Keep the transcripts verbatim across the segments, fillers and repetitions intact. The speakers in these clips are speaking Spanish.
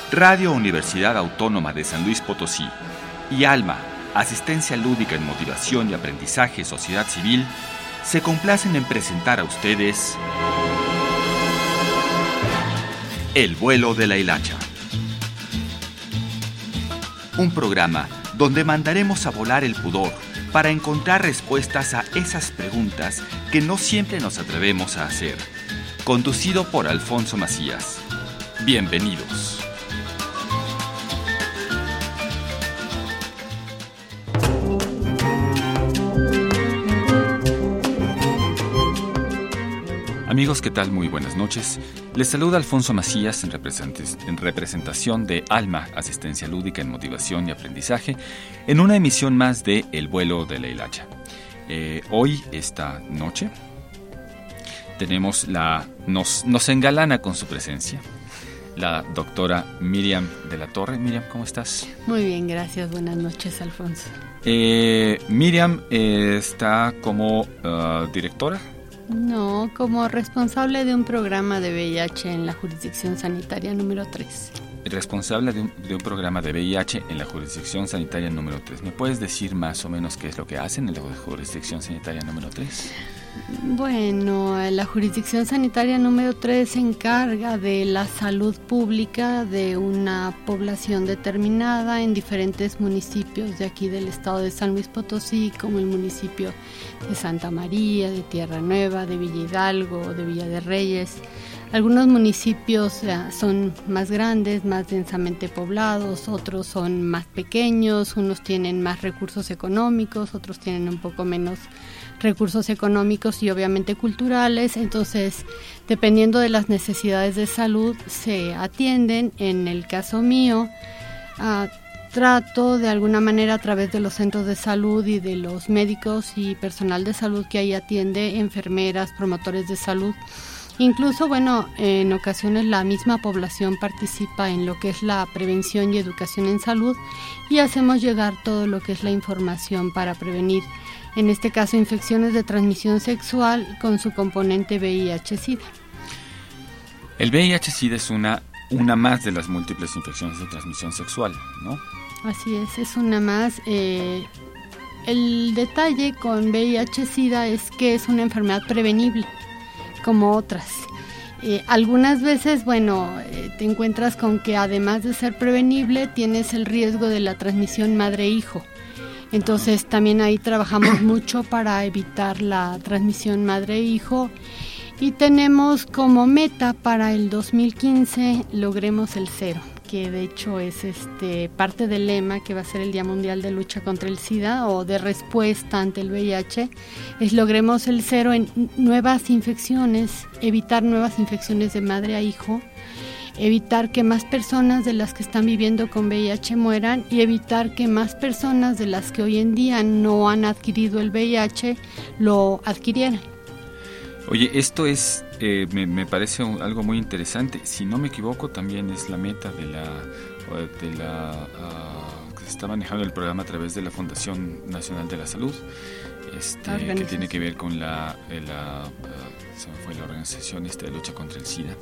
Radio Universidad Autónoma de San Luis Potosí y ALMA, Asistencia Lúdica en Motivación y Aprendizaje Sociedad Civil, se complacen en presentar a ustedes El vuelo de la hilacha. Un programa donde mandaremos a volar el pudor para encontrar respuestas a esas preguntas que no siempre nos atrevemos a hacer. Conducido por Alfonso Macías. Bienvenidos. Amigos, ¿qué tal? Muy buenas noches. Les saluda Alfonso Macías en, represent- en representación de ALMA, Asistencia Lúdica en Motivación y Aprendizaje, en una emisión más de El vuelo de la hilacha. Eh, hoy, esta noche, tenemos la nos, nos engalana con su presencia la doctora Miriam de la Torre. Miriam, ¿cómo estás? Muy bien, gracias. Buenas noches, Alfonso. Eh, Miriam eh, está como uh, directora. No, como responsable de un programa de V I H en la jurisdicción sanitaria número tres. Responsable de un, de un programa de V I H en la jurisdicción sanitaria número tres. ¿Me puedes decir más o menos qué es lo que hacen en la jurisdicción sanitaria número tres? Bueno, la jurisdicción sanitaria número tres se encarga de la salud pública de una población determinada en diferentes municipios de aquí del estado de San Luis Potosí, como el municipio de Santa María, de Tierra Nueva, de Villa Hidalgo, de Villa de Reyes. Algunos municipios son más grandes, más densamente poblados, otros son más pequeños, unos tienen más recursos económicos, otros tienen un poco menos recursos económicos y obviamente culturales. Entonces, dependiendo de las necesidades de salud, se atienden. En el caso mío, uh, trato de alguna manera a través de los centros de salud y de los médicos y personal de salud que ahí atiende, enfermeras, promotores de salud. Incluso, bueno, en ocasiones la misma población participa en lo que es la prevención y educación en salud y hacemos llegar todo lo que es la información para prevenir, en este caso, infecciones de transmisión sexual con su componente V I H-Sida. El V I H-Sida es una, una más de las múltiples infecciones de transmisión sexual, ¿no? Así es, es una más. Eh, el detalle con V I H-Sida es que es una enfermedad prevenible, como otras. Eh, algunas veces, bueno, eh, te encuentras con que además de ser prevenible, tienes el riesgo de la transmisión madre-hijo. Entonces también ahí trabajamos mucho para evitar la transmisión madre-hijo y tenemos como meta para el dos mil quince logremos el cero, que de hecho es este parte del lema que va a ser el Día Mundial de Lucha contra el SIDA o de respuesta ante el V I H, es logremos el cero en nuevas infecciones, evitar nuevas infecciones de madre a hijo, evitar que más personas de las que están viviendo con V I H mueran y evitar que más personas de las que hoy en día no han adquirido el V I H lo adquirieran. Oye, esto es, eh, me, me parece un, algo muy interesante. Si no me equivoco, también es la meta de la, de la uh, que se está manejando el programa a través de la Fundación Nacional de la Salud, este, que tiene que ver con la, la uh, se me fue la organización esta de lucha contra el SIDA.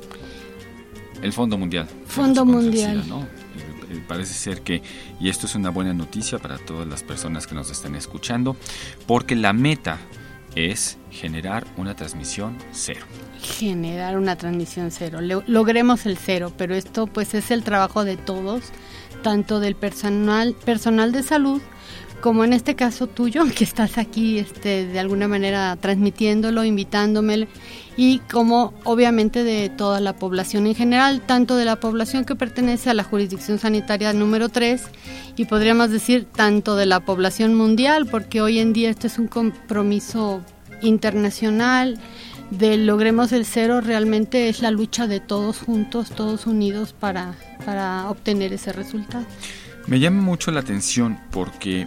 El Fondo Mundial. Fondo Mundial. SIDA, ¿no? Parece ser que, y esto es una buena noticia para todas las personas que nos están escuchando, porque la meta es generar una transmisión cero. Generar una transmisión cero. Logremos el cero, pero esto pues es el trabajo de todos, tanto del personal, personal de salud, como en este caso tuyo, que estás aquí este, de alguna manera transmitiéndolo, invitándome, y como obviamente de toda la población en general, tanto de la población que pertenece a la jurisdicción sanitaria número tres y podríamos decir tanto de la población mundial, porque hoy en día esto es un compromiso internacional de logremos el cero, realmente es la lucha de todos juntos, todos unidos para, para obtener ese resultado. Me llama mucho la atención porque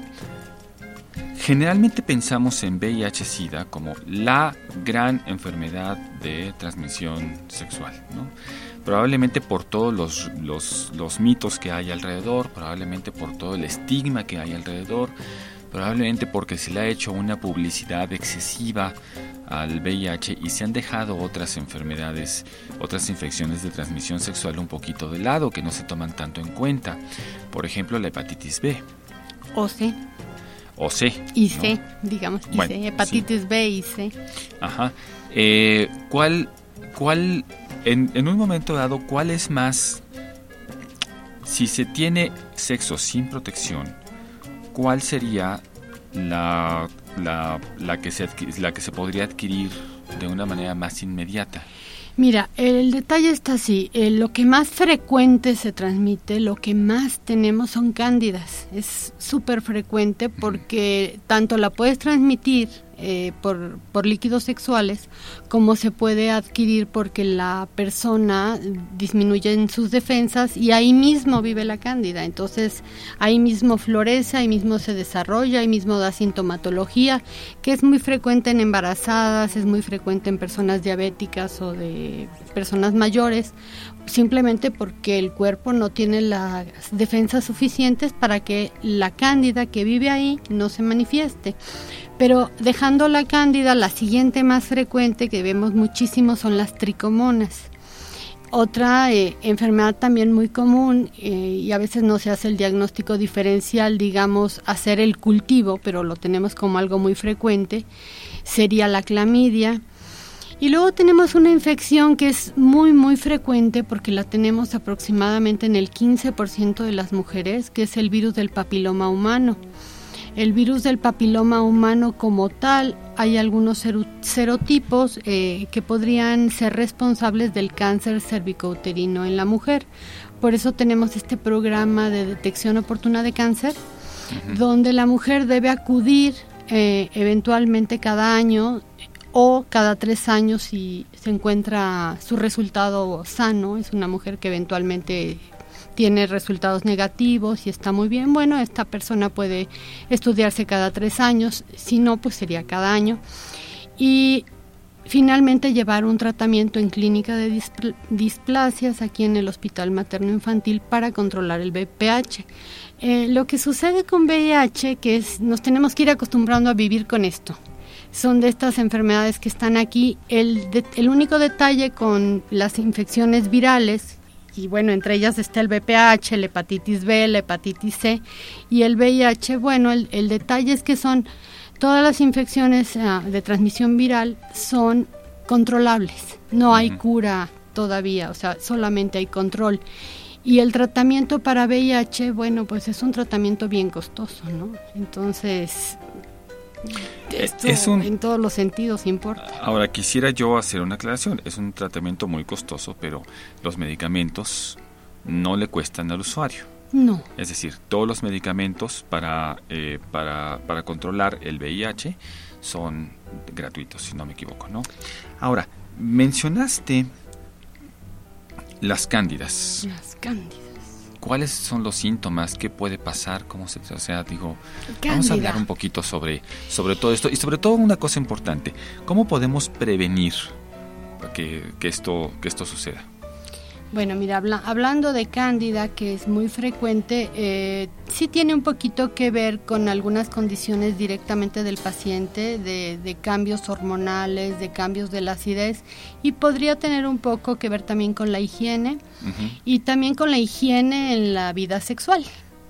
generalmente pensamos en V I H-Sida como la gran enfermedad de transmisión sexual, ¿no? Probablemente por todos los, los, los mitos que hay alrededor, probablemente por todo el estigma que hay alrededor, probablemente porque se le ha hecho una publicidad excesiva al V I H y se han dejado otras enfermedades, otras infecciones de transmisión sexual un poquito de lado, que no se toman tanto en cuenta. Por ejemplo, la hepatitis B. O C. O C. Y C, ¿no? digamos, y bueno, C, hepatitis sí. B y C. Ajá. Eh, ¿Cuál, cuál en, en un momento dado, cuál es más, si se tiene sexo sin protección, cuál sería la, la, la, que se, la que se podría adquirir de una manera más inmediata? Mira, el detalle está así, eh, lo que más frecuente se transmite, lo que más tenemos son cándidas, es súper frecuente porque tanto la puedes transmitir eh, por, por líquidos sexuales como se puede adquirir porque la persona disminuye en sus defensas y ahí mismo vive la cándida, entonces ahí mismo florece, ahí mismo se desarrolla, ahí mismo da sintomatología, que es muy frecuente en embarazadas, es muy frecuente en personas diabéticas o de personas mayores, simplemente porque el cuerpo no tiene las defensas suficientes para que la cándida que vive ahí no se manifieste. Pero dejando la cándida, la siguiente más frecuente que vemos muchísimo son las tricomonas. Otra eh, enfermedad también muy común eh, y a veces no se hace el diagnóstico diferencial, digamos, hacer el cultivo, pero lo tenemos como algo muy frecuente, sería la clamidia. Y luego tenemos una infección que es muy muy frecuente porque la tenemos aproximadamente en el quince por ciento de las mujeres, que es el virus del papiloma humano. El virus del papiloma humano como tal, hay algunos serotipos eh, que podrían ser responsables del cáncer cervicouterino en la mujer. Por eso tenemos este programa de detección oportuna de cáncer, uh-huh. donde la mujer debe acudir eh, eventualmente cada año o cada tres años si se encuentra su resultado sano, es una mujer que eventualmente tiene resultados negativos y está muy bien, bueno, esta persona puede estudiarse cada tres años, si no, pues sería cada año. Y finalmente llevar un tratamiento en clínica de displ- displasias aquí en el Hospital Materno Infantil para controlar el V I H. Eh, lo que sucede con V I H, que es, nos tenemos que ir acostumbrando a vivir con esto. Son de estas enfermedades que están aquí. El, de, el único detalle con las infecciones virales, y bueno, entre ellas está el V P H, la hepatitis B, la hepatitis C y el V I H, bueno, el, el detalle es que son, todas las infecciones uh, de transmisión viral son controlables, no hay uh-huh. cura todavía, o sea, solamente hay control. Y el tratamiento para V I H, bueno, pues es un tratamiento bien costoso, ¿no? Entonces, esto es un, en todos los sentidos importa. Ahora, quisiera yo hacer una aclaración. Es un tratamiento muy costoso, pero los medicamentos no le cuestan al usuario. No. Es decir, todos los medicamentos para, eh, para, para controlar el V I H son gratuitos, si no me equivoco, ¿no? Ahora, mencionaste las cándidas. Las cándidas. ¿Cuáles son los síntomas? ¿Qué puede pasar? ¿Cómo se, o sea, digo, Cándida. Vamos a hablar un poquito sobre, sobre todo esto y sobre todo una cosa importante, ¿cómo podemos prevenir que, que esto, que esto suceda? Bueno, mira, habla, hablando de cándida, que es muy frecuente, eh, sí tiene un poquito que ver con algunas condiciones directamente del paciente, de, de cambios hormonales, de cambios de la acidez, y podría tener un poco que ver también con la higiene, uh-huh. y también con la higiene en la vida sexual.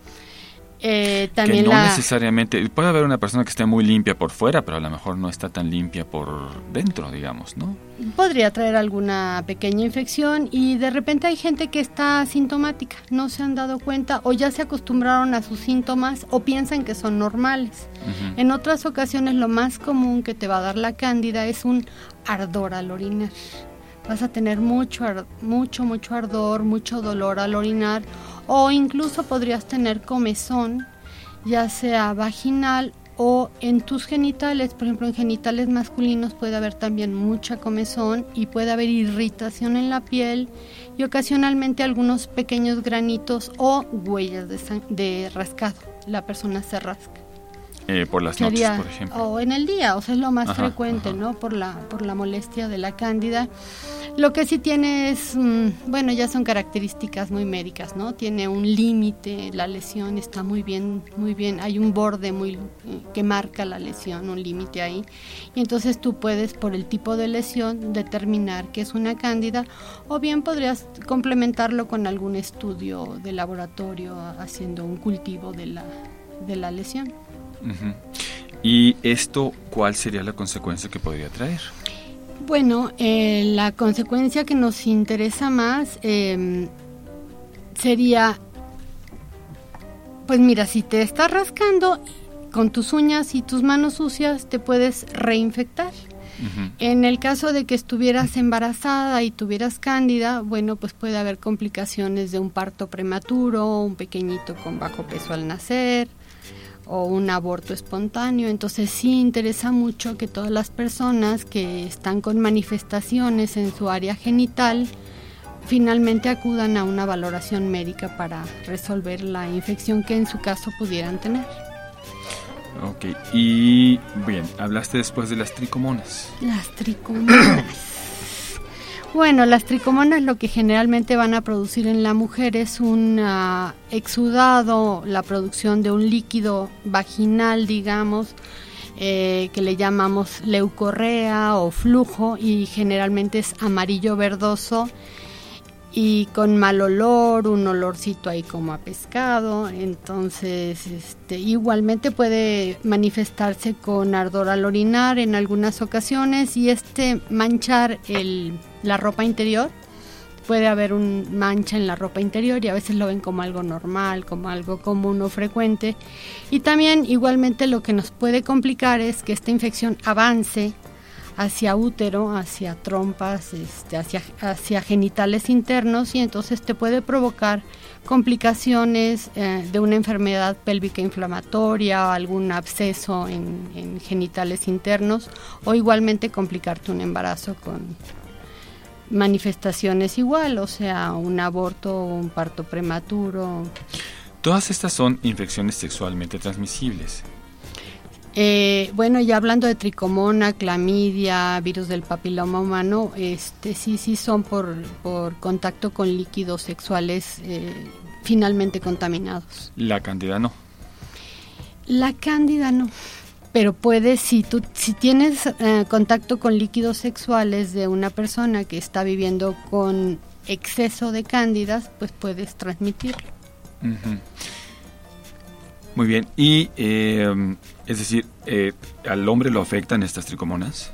Eh, también que no la... necesariamente, puede haber una persona que esté muy limpia por fuera, pero a lo mejor no está tan limpia por dentro, digamos, ¿no? Podría traer alguna pequeña infección y de repente hay gente que está asintomática, no se han dado cuenta o ya se acostumbraron a sus síntomas o piensan que son normales. Uh-huh. En otras ocasiones lo más común que te va a dar la cándida es un ardor al orinar. Vas a tener mucho, mucho, mucho ardor, mucho dolor al orinar o incluso podrías tener comezón, ya sea vaginal o en tus genitales. Por ejemplo, en genitales masculinos puede haber también mucha comezón y puede haber irritación en la piel y ocasionalmente algunos pequeños granitos o huellas de, sang- de rascado. La persona se rasca. Eh, por las sería, noches, por ejemplo. O en el día, o sea, es lo más ajá, frecuente, ajá. ¿no? Por la, por la molestia de la cándida. Lo que sí tiene es, mmm, bueno, ya son características muy médicas, ¿no? Tiene un límite, la lesión está muy bien, muy bien, hay un borde muy que marca la lesión, un límite ahí. Y entonces tú puedes, por el tipo de lesión, determinar que es una cándida, o bien podrías complementarlo con algún estudio de laboratorio haciendo un cultivo de la, de la lesión. Uh-huh. ¿Y esto cuál sería la consecuencia que podría traer? Bueno, eh, la consecuencia que nos interesa más eh, sería, pues mira, si te estás rascando con tus uñas y tus manos sucias, te puedes reinfectar. Uh-huh. En el caso de que estuvieras embarazada y tuvieras cándida, bueno, pues puede haber complicaciones de un parto prematuro, un pequeñito con bajo peso al nacer, o un aborto espontáneo. Entonces sí interesa mucho que todas las personas que están con manifestaciones en su área genital finalmente acudan a una valoración médica para resolver la infección que en su caso pudieran tener. Ok, y bien, hablaste después de las tricomonas. Las tricomonas. Bueno, las tricomonas lo que generalmente van a producir en la mujer es un uh, exudado, la producción de un líquido vaginal, digamos, eh, que le llamamos leucorrea o flujo, y generalmente es amarillo verdoso y con mal olor, un olorcito ahí como a pescado. Entonces, este, igualmente puede manifestarse con ardor al orinar en algunas ocasiones, y este manchar el, la ropa interior. Puede haber un mancha en la ropa interior y a veces lo ven como algo normal, como algo común o frecuente. Y también igualmente lo que nos puede complicar es que esta infección avance hacia útero, hacia trompas, este, hacia, hacia genitales internos, y entonces te puede provocar complicaciones eh, de una enfermedad pélvica inflamatoria, algún absceso en, en genitales internos, o igualmente complicarte un embarazo con manifestaciones igual, o sea, un aborto o un parto prematuro. Todas estas son infecciones sexualmente transmisibles. Eh, bueno, ya hablando de tricomona, clamidia, virus del papiloma humano, este sí, sí son por, por contacto con líquidos sexuales eh, finalmente contaminados. La cándida no. La cándida no, pero puedes, si tú si tienes eh, contacto con líquidos sexuales de una persona que está viviendo con exceso de cándidas, pues puedes transmitirlo. Uh-huh. Muy bien, y eh, es decir, eh, ¿al hombre lo afectan estas tricomonas?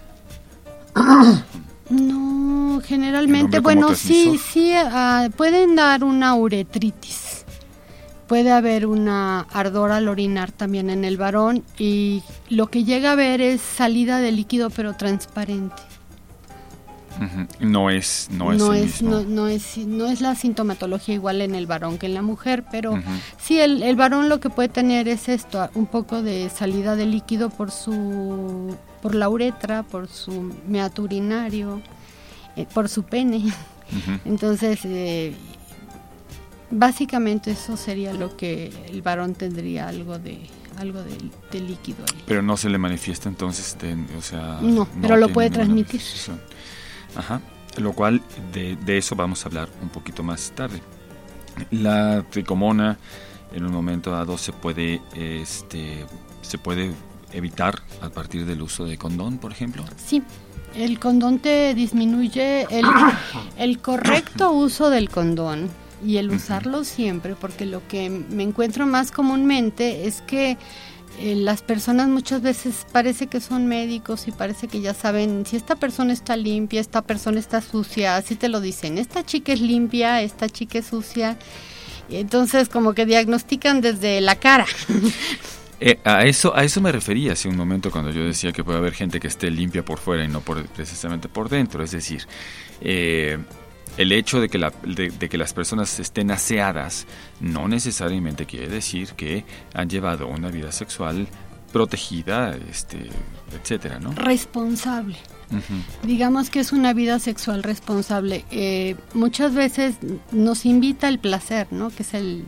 No, generalmente, bueno, sí, sí, uh, pueden dar una uretritis. Puede haber una ardor al orinar también en el varón, y lo que llega a ver es salida de líquido pero transparente. Uh-huh. No es no es, no, el es mismo. no, no es no es la sintomatología igual en el varón que en la mujer, pero uh-huh. sí el, el varón lo que puede tener es esto, un poco de salida de líquido por su por la uretra, por su meato urinario, eh, por su pene. Uh-huh. Entonces eh, básicamente eso sería lo que el varón tendría, algo de algo de, de líquido ahí. Pero no se le manifiesta entonces, de, o sea, no, no pero lo puede transmitir. Ajá, lo cual de, de eso vamos a hablar un poquito más tarde. La tricomona en un momento dado se puede este se puede evitar a partir del uso de condón, por ejemplo. Sí, el condón te disminuye el, el correcto uso del condón y el usarlo siempre, porque lo que me encuentro más comúnmente es que Eh, las personas muchas veces parece que son médicos y parece que ya saben si esta persona está limpia, esta persona está sucia, así te lo dicen, esta chica es limpia, esta chica es sucia, y entonces como que diagnostican desde la cara. Eh, a eso a eso me refería hace un momento cuando yo decía que puede haber gente que esté limpia por fuera y no por, precisamente por dentro, es decir, eh, el hecho de que, la, de, de que las personas estén aseadas no necesariamente quiere decir que han llevado una vida sexual protegida, este, etcétera, ¿no? Responsable. Uh-huh. Digamos que es una vida sexual responsable. Eh, muchas veces nos invita el placer, ¿no? Que es el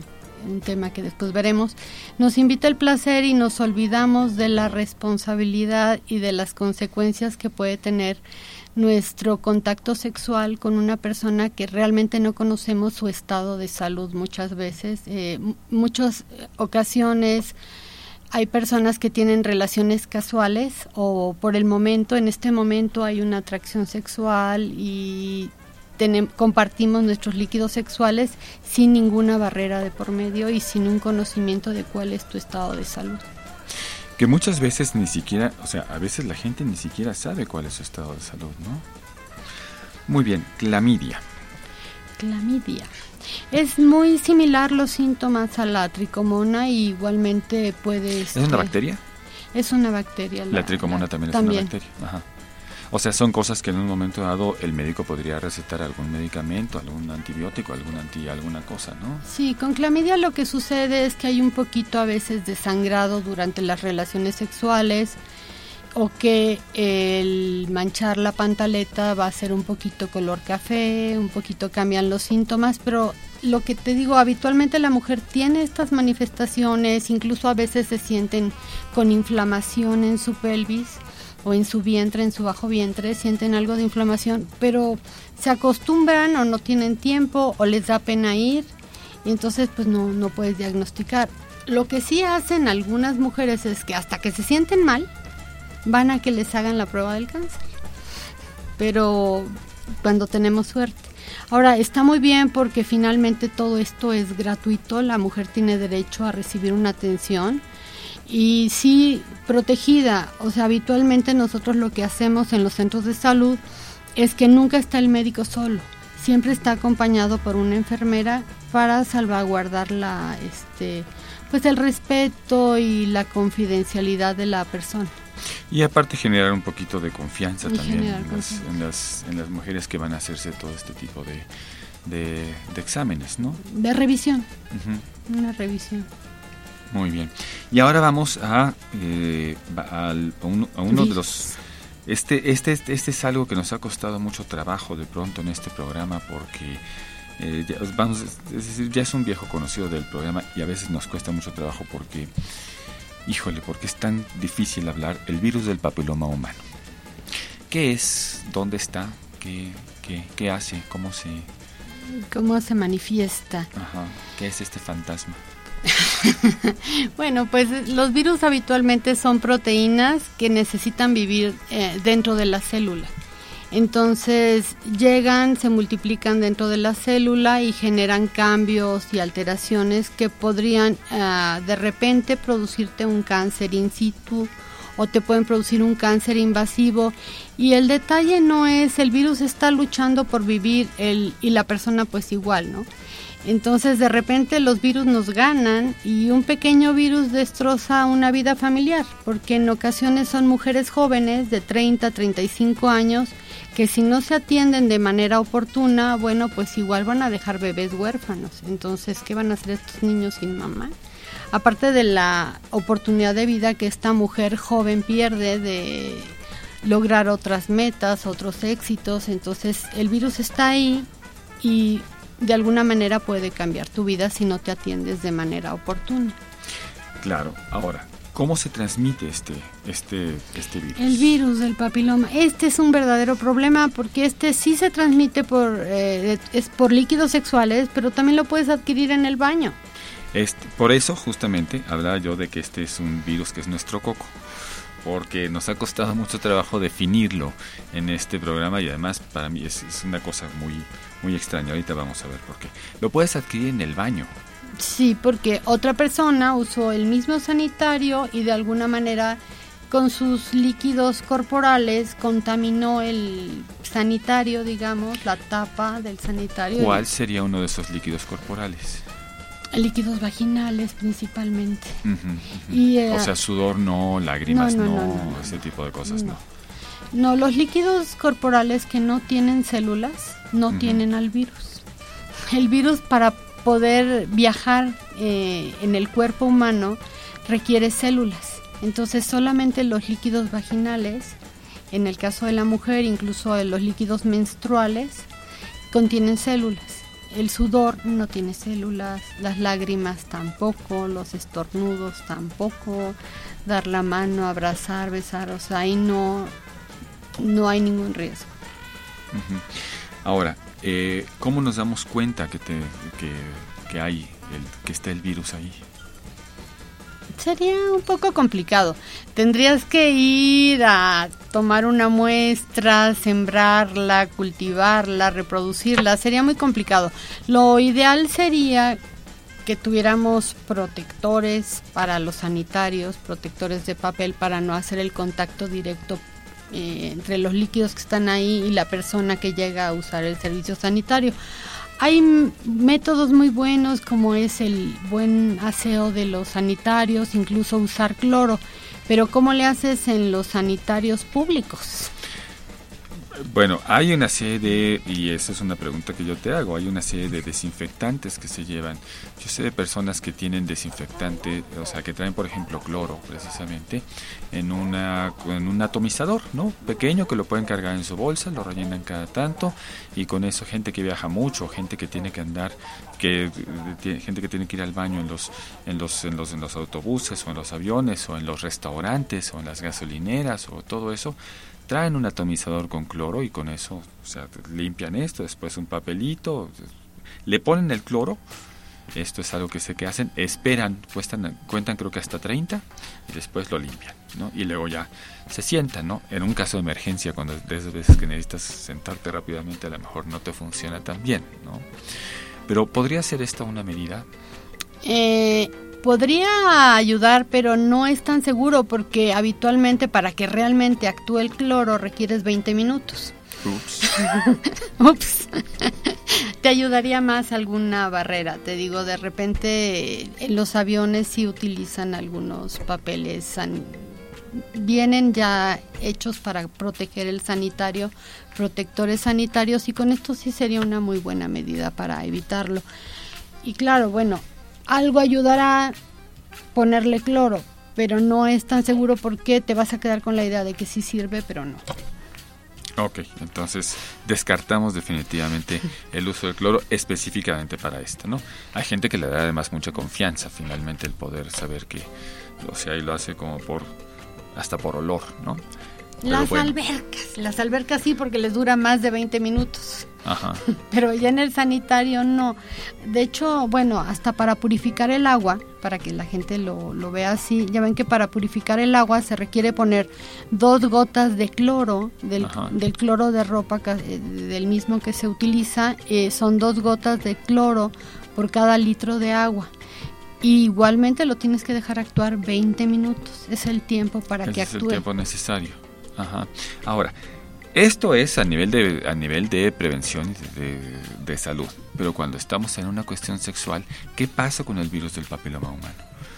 un tema que después veremos, nos invita el placer y nos olvidamos de la responsabilidad y de las consecuencias que puede tener nuestro contacto sexual con una persona que realmente no conocemos su estado de salud muchas veces. Eh, muchas ocasiones hay personas que tienen relaciones casuales o por el momento, en este momento hay una atracción sexual y tenem- compartimos nuestros líquidos sexuales sin ninguna barrera de por medio y sin un conocimiento de cuál es tu estado de salud. Que muchas veces ni siquiera, o sea, a veces la gente ni siquiera sabe cuál es su estado de salud, ¿no? Muy bien, clamidia. Clamidia. Es muy similar los síntomas a la tricomona y igualmente puede... ¿Es una bacteria? Es una bacteria. La, la tricomona la, también es también. una bacteria. Ajá. O sea, son cosas que en un momento dado el médico podría recetar algún medicamento, algún antibiótico, algún anti, alguna cosa, ¿no? Sí, con clamidia lo que sucede es que hay un poquito a veces de sangrado durante las relaciones sexuales o que el manchar la pantaleta va a ser un poquito color café, un poquito cambian los síntomas, pero lo que te digo, habitualmente la mujer tiene estas manifestaciones, incluso a veces se sienten con inflamación en su pelvis o en su vientre, en su bajo vientre, sienten algo de inflamación, pero se acostumbran o no tienen tiempo o les da pena ir y entonces pues no, no puedes diagnosticar. Lo que sí hacen algunas mujeres es que hasta que se sienten mal, van a que les hagan la prueba del cáncer, pero cuando tenemos suerte. Ahora, está muy bien porque finalmente todo esto es gratuito, la mujer tiene derecho a recibir una atención y sí protegida, o sea, habitualmente nosotros lo que hacemos en los centros de salud es que nunca está el médico solo, siempre está acompañado por una enfermera para salvaguardar la, este, pues el respeto y la confidencialidad de la persona. Y aparte generar un poquito de confianza y también en las, confianza. en, las, en las mujeres que van a hacerse todo este tipo de, de, de exámenes, ¿no? De revisión, Uh-huh. una revisión. Muy bien. Y ahora vamos a, eh, a, a uno, a uno de los... Este, este, este es algo que nos ha costado mucho trabajo de pronto en este programa porque... Eh, ya, vamos, es decir, ya es un viejo conocido del programa y a veces nos cuesta mucho trabajo porque... Híjole, porque es tan difícil hablar el virus del papiloma humano. ¿Qué es? ¿Dónde está? ¿Qué, qué, qué hace? ¿Cómo se...? ¿Cómo se manifiesta? Ajá. ¿Qué es este fantasma? Bueno, pues los virus habitualmente son proteínas que necesitan vivir eh, dentro de la célula. Entonces llegan, se multiplican dentro de la célula y generan cambios y alteraciones que podrían uh, de repente producirte un cáncer in situ o te pueden producir un cáncer invasivo. Y el detalle no es, el virus está luchando por vivir el, y la persona pues igual, ¿no? Entonces de repente los virus nos ganan y un pequeño virus destroza una vida familiar, porque en ocasiones son mujeres jóvenes de treinta, treinta y cinco años que si no se atienden de manera oportuna, bueno, pues igual van a dejar bebés huérfanos. Entonces, ¿qué van a hacer estos niños sin mamá? Aparte de la oportunidad de vida que esta mujer joven pierde de lograr otras metas, otros éxitos, entonces el virus está ahí y de alguna manera puede cambiar tu vida si no te atiendes de manera oportuna. Claro, ahora, ¿cómo se transmite este, este, este virus? El virus del papiloma. Este es un verdadero problema porque este sí se transmite por, eh, es por líquidos sexuales, pero también lo puedes adquirir en el baño. Este, por eso, justamente, hablaba yo de que este es un virus que es nuestro coco, porque nos ha costado mucho trabajo definirlo en este programa y además para mí es, es una cosa muy, muy extraña. Ahorita vamos a ver por qué. Lo puedes adquirir en el baño. Sí, porque otra persona usó el mismo sanitario y de alguna manera con sus líquidos corporales contaminó el sanitario, digamos, la tapa del sanitario. ¿Cuál sería uno de esos líquidos corporales? Líquidos vaginales principalmente. Uh-huh, uh-huh. Y, uh, o sea, sudor no, lágrimas no, no, no, no, no ese tipo de cosas no. No, no los líquidos corporales que no tienen células no uh-huh. tienen al virus. El virus para poder viajar eh, en el cuerpo humano requiere células. Entonces solamente los líquidos vaginales, en el caso de la mujer, incluso los líquidos menstruales, contienen células. el sudor no tiene células, las lágrimas tampoco, los estornudos tampoco, dar la mano, abrazar, besar, o sea, ahí no, no hay ningún riesgo. Uh-huh. Ahora, eh, ¿cómo nos damos cuenta que, te, que, que hay, el, que está el virus ahí? Sería un poco complicado. Tendrías que ir a tomar una muestra, sembrarla, cultivarla, reproducirla. Sería muy complicado. Lo ideal sería que tuviéramos protectores para los sanitarios, protectores de papel para no hacer el contacto directo eh, entre los líquidos que están ahí y la persona que llega a usar el servicio sanitario. Hay métodos muy buenos como es el buen aseo de los sanitarios, incluso usar cloro, pero ¿cómo le haces en los sanitarios públicos? Bueno, hay una serie de, y esa es una pregunta que yo te hago, hay una serie de desinfectantes que se llevan. Yo sé de personas que tienen desinfectante, o sea, que traen, por ejemplo, cloro, precisamente, en una en un atomizador, ¿no? Pequeño, que lo pueden cargar en su bolsa, lo rellenan cada tanto, y con eso gente que viaja mucho, gente que tiene que andar, que gente que tiene que ir al baño en los en los en los en los autobuses o en los aviones o en los restaurantes o en las gasolineras o todo eso, traen un atomizador con cloro y con eso, o sea, limpian esto, después un papelito, le ponen el cloro. Esto es algo que sé que hacen, esperan, cuestan, cuentan creo que hasta treinta y después lo limpian, ¿no? Y luego ya se sientan, ¿no? En un caso de emergencia, cuando de esas veces que necesitas sentarte rápidamente, a lo mejor no te funciona tan bien, ¿no? Pero ¿podría ser esta una medida? Eh... Podría ayudar, pero no es tan seguro porque habitualmente para que realmente actúe el cloro requieres veinte minutos. Ups. Ups. Te ayudaría más alguna barrera. Te digo, de repente en los aviones sí utilizan algunos papeles, san... vienen ya hechos para proteger el sanitario, protectores sanitarios, y con esto sí sería una muy buena medida para evitarlo. Y claro, bueno, algo ayudará ponerle cloro, pero no es tan seguro porque te vas a quedar con la idea de que sí sirve, pero no. Ok, entonces descartamos definitivamente el uso del cloro específicamente para esto, ¿no? Hay gente que le da además mucha confianza finalmente el poder saber que, o sea, y lo hace como por, hasta por olor, ¿no? Pero las bueno. albercas, las albercas sí, porque les dura más de veinte minutos. Ajá. Pero ya en el sanitario no. De hecho, bueno, hasta para purificar el agua, para que la gente lo, lo vea así, ya ven que para purificar el agua se requiere poner dos gotas de cloro, del, del cloro de ropa, del mismo que se utiliza, eh, son dos gotas de cloro por cada litro de agua. Y igualmente lo tienes que dejar actuar veinte minutos, es el tiempo para Ese que es actúe. el tiempo necesario. Ajá. Ahora, esto es a nivel de a nivel de prevención y de, de, de salud, pero cuando estamos en una cuestión sexual, ¿qué pasa con el virus del papiloma humano?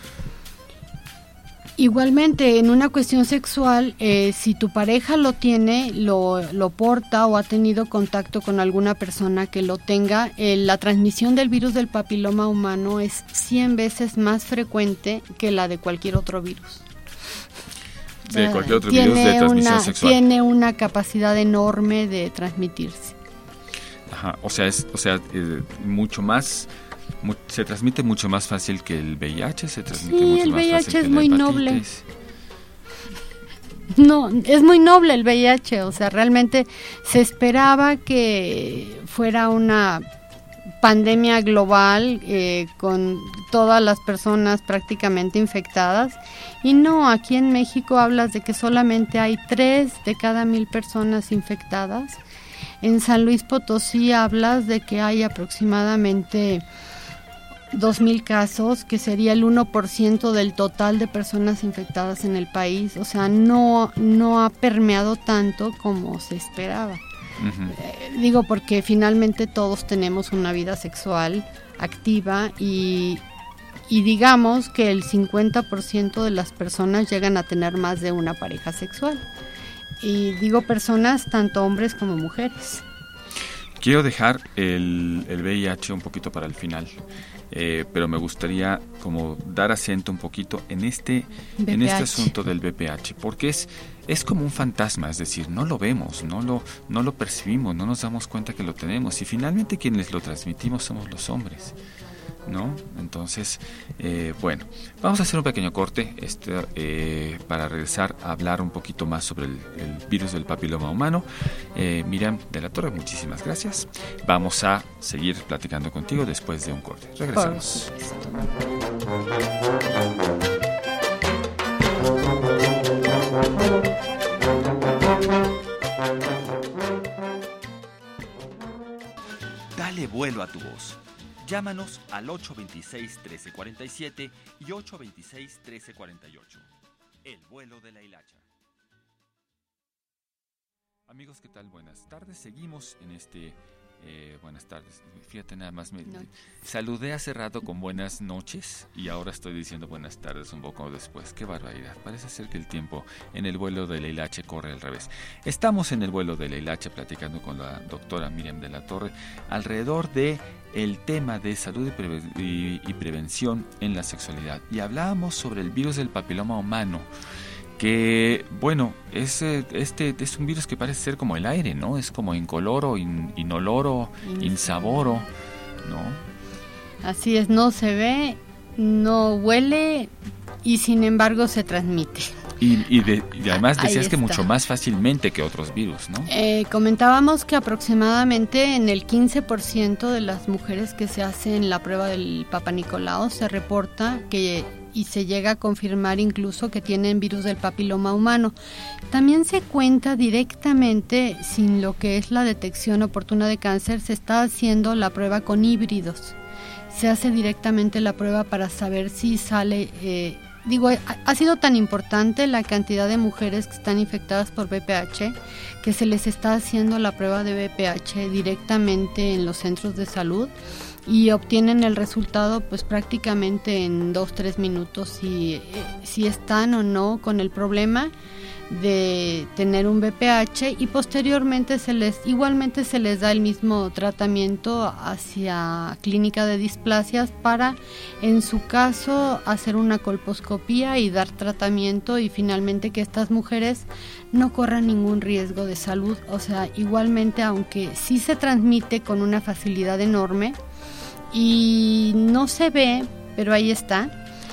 Igualmente, en una cuestión sexual, eh, si tu pareja lo tiene, lo, lo porta o ha tenido contacto con alguna persona que lo tenga, eh, la transmisión del virus del papiloma humano es cien veces más frecuente que la de cualquier otro virus. De cualquier otro virus de transmisión una, sexual. Tiene una capacidad enorme de transmitirse. Ajá, o sea, es, o sea, eh, mucho más, mu- se transmite mucho más fácil que el V I H, se transmite Sí, mucho el más V I H fácil es que muy la noble. hepatitis. No, es muy noble el V I H, o sea, realmente se esperaba que fuera una pandemia global eh, con todas las personas prácticamente infectadas, y no, aquí en México hablas de que solamente hay tres de cada mil personas infectadas. En San Luis Potosí hablas de que hay aproximadamente dos mil casos, que sería el uno por ciento del total de personas infectadas en el país. O sea, no, no ha permeado tanto como se esperaba. Uh-huh. Eh, digo porque finalmente todos tenemos una vida sexual activa y, y digamos que el cincuenta por ciento de las personas llegan a tener más de una pareja sexual. Y digo personas, tanto hombres como mujeres. Quiero dejar el, el V I H un poquito para el final, eh, pero me gustaría como dar acento un poquito en este, en este asunto del V P H, porque es, es como un fantasma, es decir, no lo vemos, no lo, no lo percibimos, no nos damos cuenta que lo tenemos, y finalmente quienes lo transmitimos somos los hombres, ¿no? Entonces, eh, bueno, vamos a hacer un pequeño corte este, eh, para regresar a hablar un poquito más sobre el, el virus del papiloma humano. eh, Miriam de la Torre, muchísimas gracias. Vamos a seguir platicando contigo después de un corte. Regresamos. Dale vuelo a tu voz. Llámanos al ocho dos seis, uno tres cuatro siete y ocho dos seis, uno tres cuatro ocho. El vuelo de la hilacha. Amigos, ¿qué tal? Buenas tardes. Seguimos en este... Eh, buenas tardes. Fíjate, nada más me no. saludé hace rato con buenas noches y ahora estoy diciendo buenas tardes un poco después. Qué barbaridad. Parece ser que el tiempo en el vuelo de la hilacha corre al revés. Estamos en el vuelo de la hilacha platicando con la doctora Miriam de la Torre alrededor de el tema de salud y, preve- y, y prevención en la sexualidad, y hablábamos sobre el virus del papiloma humano, que, bueno, es, este es un virus que parece ser como el aire, ¿no? Es como incoloro, in, inoloro, insaboro, ¿no? Así es, no se ve, no huele y sin embargo se transmite. Y, y, de, y además decías que mucho más fácilmente que otros virus, ¿no? Eh, comentábamos que aproximadamente en el quince por ciento de las mujeres que se hacen la prueba del Papa Nicolau se reporta que... y se llega a confirmar incluso que tienen virus del papiloma humano. También se cuenta directamente, sin lo que es la detección oportuna de cáncer, se está haciendo la prueba con híbridos. Se hace directamente la prueba para saber si sale... Eh, digo, ha, ha sido tan importante la cantidad de mujeres que están infectadas por V P H que se les está haciendo la prueba de V P H directamente en los centros de salud, y obtienen el resultado pues prácticamente en dos, tres minutos si, eh, si están o no con el problema de tener un V P H, y posteriormente se les igualmente se les da el mismo tratamiento hacia clínica de displasias para, en su caso, hacer una colposcopía y dar tratamiento, y finalmente que estas mujeres no corran ningún riesgo de salud. O sea, igualmente, aunque sí se transmite con una facilidad enorme y no se ve, pero ahí está,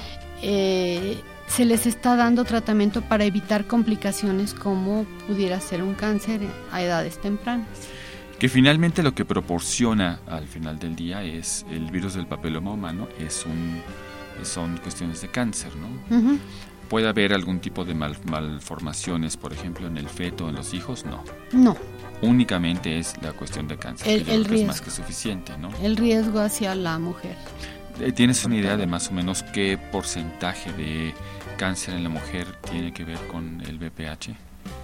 eh, se les está dando tratamiento para evitar complicaciones como pudiera ser un cáncer a edades tempranas. Que finalmente lo que proporciona al final del día es el virus del papiloma humano, es un, son cuestiones de cáncer, ¿no? Uh-huh. ¿Puede haber algún tipo de mal, malformaciones, por ejemplo, en el feto, en los hijos? No. No. Únicamente es la cuestión de cáncer, el, que el yo creo que es más que suficiente, ¿no? El riesgo hacia la mujer. ¿Tienes una idea de más o menos qué porcentaje de cáncer en la mujer tiene que ver con el V P H?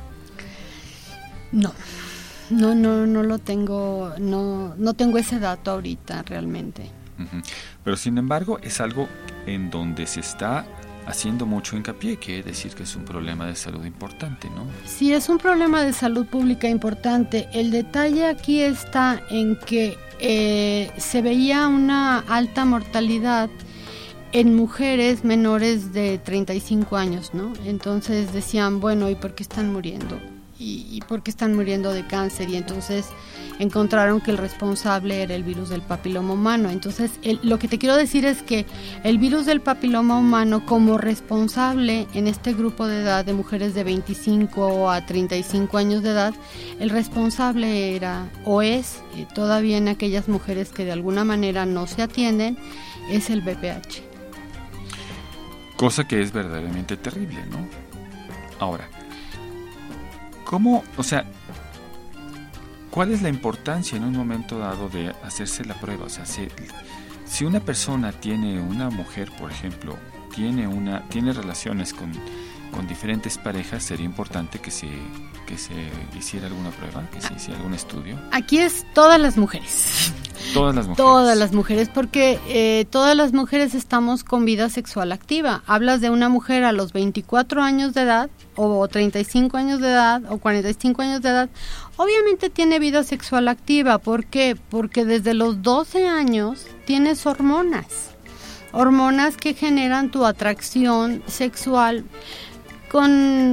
No, no, no, no lo tengo, no, no tengo ese dato ahorita realmente. Uh-huh. Pero sin embargo es algo en donde se está haciendo mucho hincapié, quiere decir que es un problema de salud importante, ¿no? Sí, es un problema de salud pública importante. El detalle aquí está en que eh, se veía una alta mortalidad en mujeres menores de treinta y cinco años, ¿no? Entonces decían, bueno, ¿y por qué están muriendo? ¿Y, y por qué están muriendo de cáncer? Y entonces encontraron que el responsable era el virus del papiloma humano. Entonces, el, lo que te quiero decir es que el virus del papiloma humano, como responsable en este grupo de edad de mujeres de veinticinco a treinta y cinco años de edad, el responsable era o es, eh, todavía en aquellas mujeres que de alguna manera no se atienden, es el V P H. Cosa que es verdaderamente terrible, ¿no? Ahora, ¿cómo, o sea, cuál es la importancia en un momento dado de hacerse la prueba? O sea, si, si una persona tiene, una mujer, por ejemplo, tiene una tiene relaciones con, con diferentes parejas, sería importante que se que se hiciera alguna prueba, que se hiciera algún estudio. Aquí es todas las mujeres. Todas las mujeres. Todas las mujeres, porque eh, todas las mujeres estamos con vida sexual activa. Hablas de una mujer a los veinticuatro años de edad, o treinta y cinco años de edad, o cuarenta y cinco años de edad, obviamente tiene vida sexual activa. ¿Por qué? Porque desde los doce años tienes hormonas, hormonas que generan tu atracción sexual con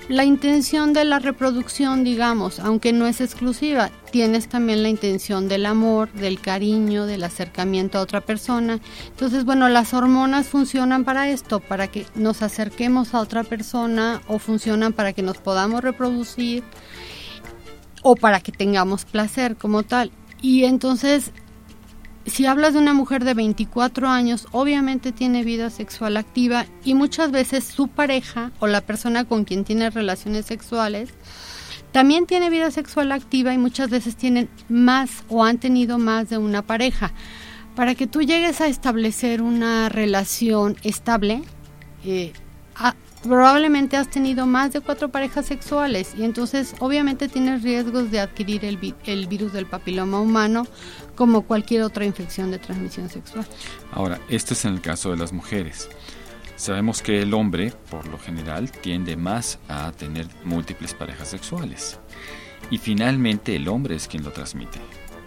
la intención de la reproducción, digamos, aunque no es exclusiva, tienes también la intención del amor, del cariño, del acercamiento a otra persona. Entonces, bueno, las hormonas funcionan para esto, para que nos acerquemos a otra persona, o funcionan para que nos podamos reproducir, o para que tengamos placer como tal. Y entonces, si hablas de una mujer de veinticuatro años, obviamente tiene vida sexual activa, y muchas veces su pareja o la persona con quien tiene relaciones sexuales también tiene vida sexual activa, y muchas veces tienen más o han tenido más de una pareja. Para que tú llegues a establecer una relación estable, eh, a, probablemente has tenido más de cuatro parejas sexuales, y entonces obviamente tienes riesgos de adquirir el, vi- el virus del papiloma humano, como cualquier otra infección de transmisión sexual. Ahora, esto es en el caso de las mujeres. Sabemos que el hombre, por lo general, tiende más a tener múltiples parejas sexuales. Y finalmente el hombre es quien lo transmite.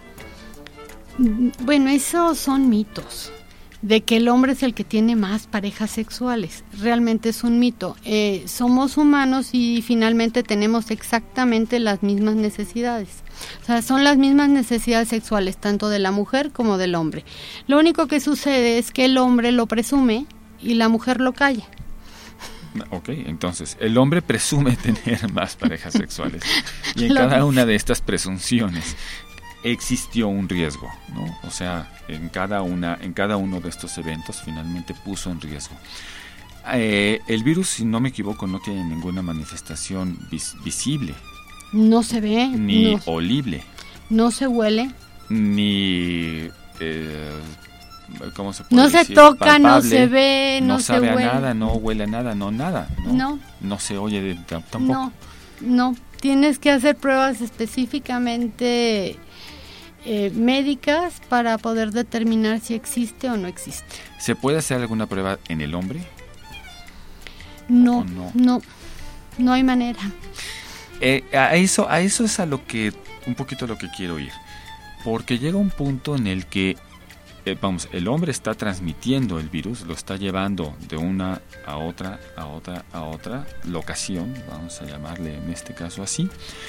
Bueno, esos son mitos, de que el hombre es el que tiene más parejas sexuales. Realmente es un mito. Eh, somos humanos y finalmente tenemos exactamente las mismas necesidades. O sea, son las mismas necesidades sexuales, tanto de la mujer como del hombre. Lo único que sucede es que el hombre lo presume y la mujer lo calla. Ok, entonces, el hombre presume tener más parejas sexuales. Y en cada una de estas presunciones existió un riesgo, ¿no? O sea, en cada una, en cada uno de estos eventos finalmente puso en riesgo. Eh, el virus, si no me equivoco, no tiene ninguna manifestación vis- visible. No se ve. Ni no, olible. No se huele. Ni... Eh, ¿cómo se puede no decir? se toca, Palpable, no se ve, no, no se sabe huele. a nada, no huele a nada, no nada. No, no, no se oye de, tampoco. No, no. Tienes que hacer pruebas específicamente eh, médicas para poder determinar si existe o no existe. ¿Se puede hacer alguna prueba en el hombre? No, no, no, no hay manera. Eh, a eso, a eso es a lo que, un poquito a lo que quiero ir, porque llega un punto en el que, eh, vamos, el hombre está transmitiendo el virus, lo está llevando de una a otra, a otra, a otra locación, vamos a llamarle en este caso así,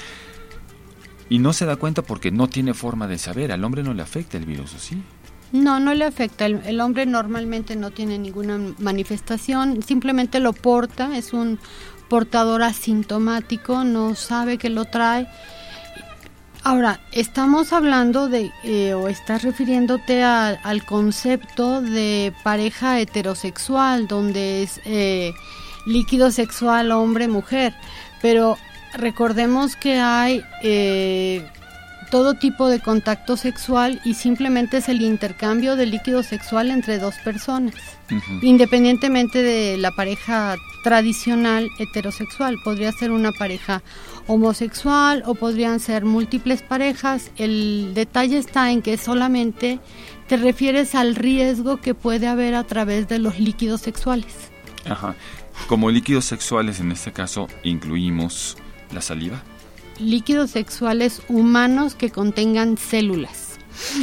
y no se da cuenta porque no tiene forma de saber. Al hombre no le afecta el virus, ¿o sí? No, no le afecta. El, el hombre normalmente no tiene ninguna manifestación, simplemente lo porta, es un portador asintomático, no sabe que lo trae. Ahora, estamos hablando de, eh, o estás refiriéndote a, al concepto de pareja heterosexual, donde es eh, líquido sexual hombre-mujer, pero recordemos que hay eh, todo tipo de contacto sexual y simplemente es el intercambio de líquido sexual entre dos personas, uh-huh. Independientemente de la pareja tradicional heterosexual. Podría ser una pareja homosexual o podrían ser múltiples parejas. El detalle está en que solamente te refieres al riesgo que puede haber a través de los líquidos sexuales. Ajá. Como líquidos sexuales en este caso incluimos la saliva. Líquidos sexuales humanos que contengan células.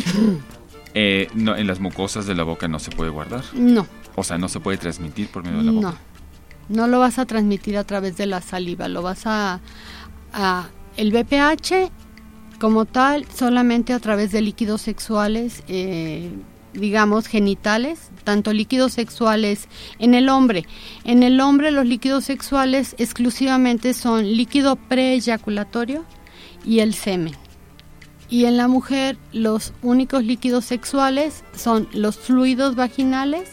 Eh, no, en las mucosas de la boca no se puede guardar. No. O sea, no se puede transmitir por medio de la boca. No. No lo vas a transmitir a través de la saliva, lo vas a, a el B P H como tal solamente a través de líquidos sexuales, eh, digamos genitales, tanto líquidos sexuales en el hombre. En el hombre los líquidos sexuales exclusivamente son líquido preeyaculatorio y el semen. Y en la mujer los únicos líquidos sexuales son los fluidos vaginales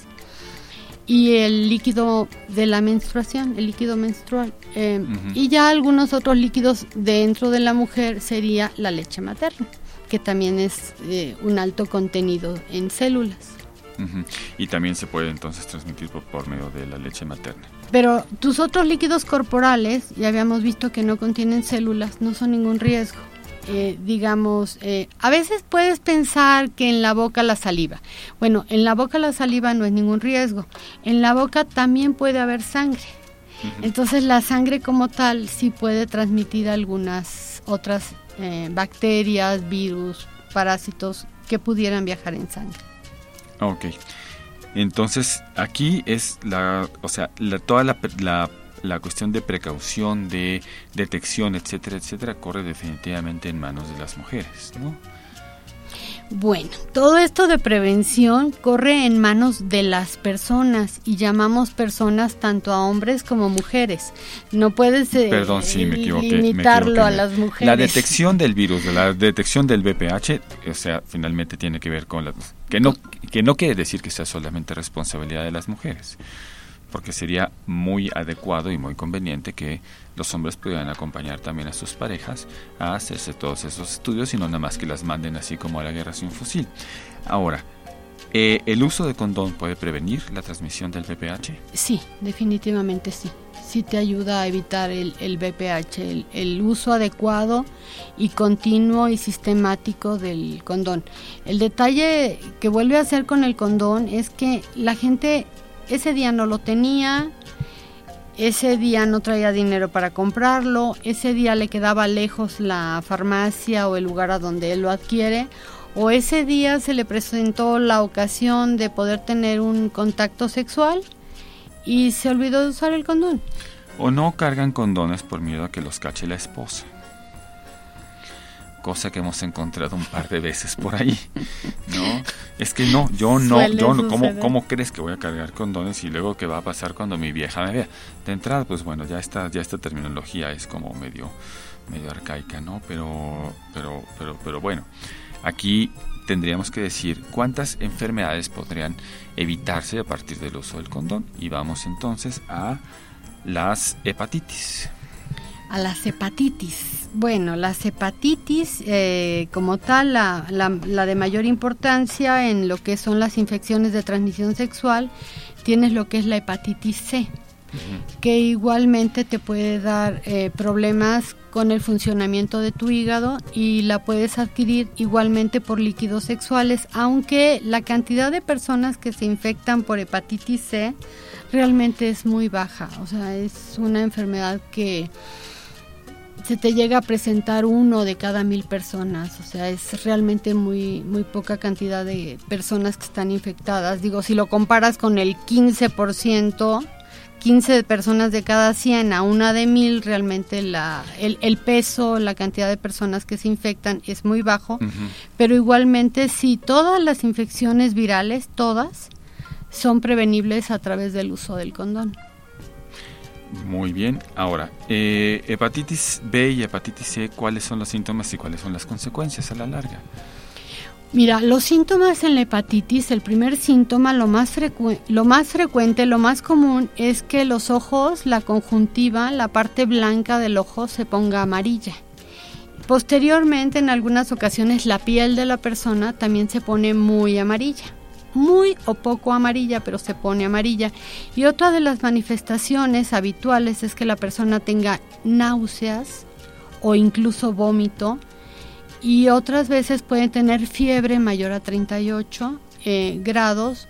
y el líquido de la menstruación, el líquido menstrual. Eh, uh-huh. Y ya algunos otros líquidos dentro de la mujer sería la leche materna, que también es eh, un alto contenido en células. Uh-huh. Y también se puede entonces transmitir por, por medio de la leche materna. Pero tus otros líquidos corporales, ya habíamos visto que no contienen células, no son ningún riesgo. Eh, digamos, eh, a veces puedes pensar que en la boca la saliva. Bueno, en la boca la saliva no es ningún riesgo. En la boca también puede haber sangre. Uh-huh. Entonces la sangre como tal sí puede transmitir algunas otras eh, bacterias, virus, parásitos que pudieran viajar en sangre. Ok. Entonces aquí es la, o sea, la, toda la, la la cuestión de precaución, de detección, etcétera, etcétera, corre definitivamente en manos de las mujeres, ¿no? Bueno, todo esto de prevención corre en manos de las personas y llamamos personas tanto a hombres como mujeres. No puedes eh, Perdón, sí, me equivoqué, limitarlo me equivoqué. a las mujeres. La detección del virus, la detección del V P H, o sea, finalmente tiene que ver con la... Que no, que no quiere decir que sea solamente responsabilidad de las mujeres, porque sería muy adecuado y muy conveniente que los hombres pudieran acompañar también a sus parejas a hacerse todos esos estudios y no nada más que las manden así como a la guerra sin fusil. Ahora, eh, ¿el uso de condón puede prevenir la transmisión del V P H? Sí, definitivamente sí. Sí te ayuda a evitar el, el V P H, el, el uso adecuado y continuo y sistemático del condón. El detalle que vuelve a hacer con el condón es que la gente ese día no lo tenía, ese día no traía dinero para comprarlo, ese día le quedaba lejos la farmacia o el lugar a donde él lo adquiere, o ese día se le presentó la ocasión de poder tener un contacto sexual y se olvidó de usar el condón. O no cargan condones por miedo a que los cache la esposa. Cosa que hemos encontrado un par de veces por ahí, ¿no? Es que no, yo no, Suele yo no, ¿cómo, suceder. ¿cómo crees que voy a cargar condones y luego qué va a pasar cuando mi vieja me vea? De entrada, pues bueno, ya esta, ya esta terminología es como medio, medio arcaica, ¿no? Pero, pero, pero, pero bueno, aquí tendríamos que decir cuántas enfermedades podrían evitarse a partir del uso del condón y vamos entonces a las hepatitis. A las hepatitis. Bueno, las hepatitis eh, como tal, la, la, la de mayor importancia en lo que son las infecciones de transmisión sexual, tienes lo que es la hepatitis C, uh-huh. que igualmente te puede dar eh, problemas con el funcionamiento de tu hígado y la puedes adquirir igualmente por líquidos sexuales, aunque la cantidad de personas que se infectan por hepatitis C realmente es muy baja, o sea, es una enfermedad que se te llega a presentar uno de cada mil personas, o sea, es realmente muy muy poca cantidad de personas que están infectadas. Digo, si lo comparas con el quince por ciento, quince personas de cada cien a una de mil, realmente la el, el peso, la cantidad de personas que se infectan es muy bajo, uh-huh. pero igualmente sí, todas las infecciones virales, todas, son prevenibles a través del uso del condón. Muy bien, ahora, eh, hepatitis B y hepatitis C, ¿cuáles son los síntomas y cuáles son las consecuencias a la larga? Mira, los síntomas en la hepatitis, el primer síntoma, lo más, frecu- lo más frecuente, lo más común es que los ojos, la conjuntiva, la parte blanca del ojo se ponga amarilla. Posteriormente, en algunas ocasiones, la piel de la persona también se pone muy amarilla. Muy o poco amarilla, pero se pone amarilla. Y otra de las manifestaciones habituales es que la persona tenga náuseas o incluso vómito, y otras veces pueden tener fiebre mayor a treinta y ocho eh, grados.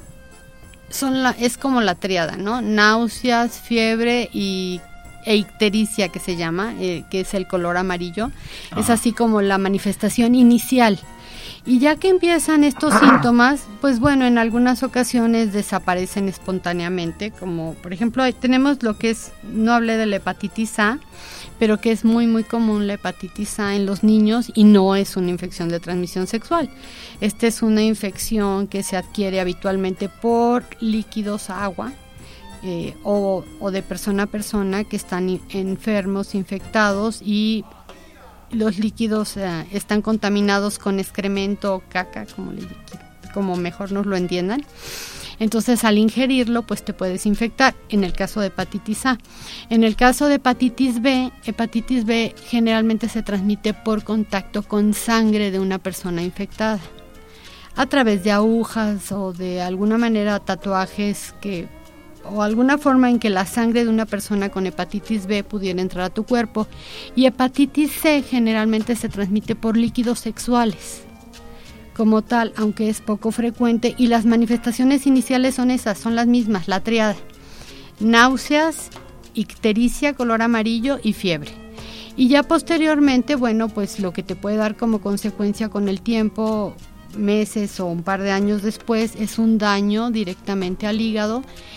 Son la, es como la tríada, ¿no? Náuseas, fiebre y e ictericia, que se llama, eh, que es el color amarillo. Ajá. Es así como la manifestación inicial. Y ya que empiezan estos síntomas, pues bueno, en algunas ocasiones desaparecen espontáneamente, como por ejemplo tenemos lo que es, no hablé de la hepatitis A, pero que es muy muy común la hepatitis A en los niños y no es una infección de transmisión sexual. Esta es una infección que se adquiere habitualmente por líquidos agua, eh, o, o de persona a persona que están in- enfermos, infectados, y los líquidos eh, están contaminados con excremento o caca, como, le, como mejor nos lo entiendan. Entonces, al ingerirlo, pues te puedes infectar, en el caso de hepatitis A. En el caso de hepatitis B, hepatitis B generalmente se transmite por contacto con sangre de una persona infectada, a través de agujas o de alguna manera tatuajes que o alguna forma en que la sangre de una persona con hepatitis B pudiera entrar a tu cuerpo. Y hepatitis C generalmente se transmite por líquidos sexuales como tal, aunque es poco frecuente, y las manifestaciones iniciales son esas, son las mismas, la triada: náuseas, ictericia, color amarillo y fiebre. Y ya posteriormente, bueno, pues lo que te puede dar como consecuencia con el tiempo, meses o un par de años después, es un daño directamente al hígado,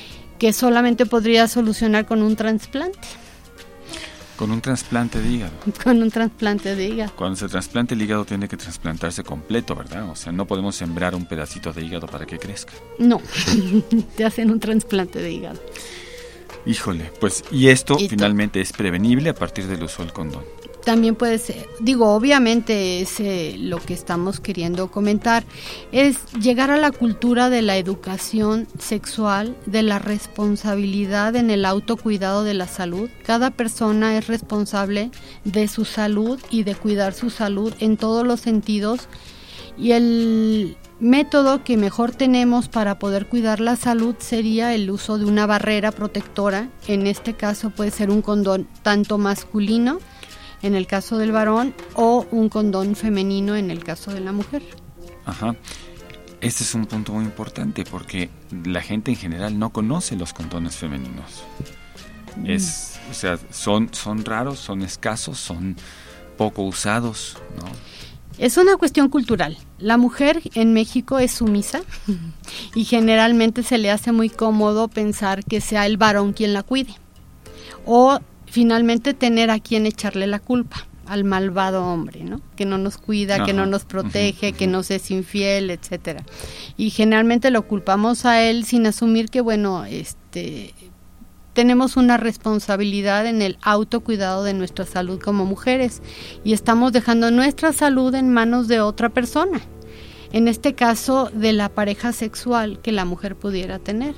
que solamente podría solucionar con un trasplante. Con un trasplante de hígado. Con un trasplante de hígado. Cuando se trasplante el hígado tiene que trasplantarse completo, ¿verdad? O sea, no podemos sembrar un pedacito de hígado para que crezca. No, te hacen un trasplante de hígado. Híjole, pues, y esto ¿Y finalmente es prevenible a partir del uso del condón. También puede ser, digo, obviamente es eh, lo que estamos queriendo comentar, es llegar a la cultura de la educación sexual, de la responsabilidad en el autocuidado de la salud. Cada persona es responsable de su salud y de cuidar su salud en todos los sentidos, y el método que mejor tenemos para poder cuidar la salud sería el uso de una barrera protectora. En este caso puede ser un condón tanto masculino, en el caso del varón, o un condón femenino en el caso de la mujer. Ajá. Este es un punto muy importante porque la gente en general no conoce los condones femeninos. Mm. Es, o sea, son, son raros, son escasos, son poco usados, ¿no? Es una cuestión cultural. La mujer en México es sumisa y generalmente se le hace muy cómodo pensar que sea el varón quien la cuide. O finalmente tener a quien echarle la culpa, al malvado hombre, ¿no? Que no nos cuida, Ajá. que no nos protege, uh-huh. que nos es infiel, etcétera. Y generalmente lo culpamos a él sin asumir que, bueno, este, tenemos una responsabilidad en el autocuidado de nuestra salud como mujeres y estamos dejando nuestra salud en manos de otra persona. En este caso, de la pareja sexual que la mujer pudiera tener.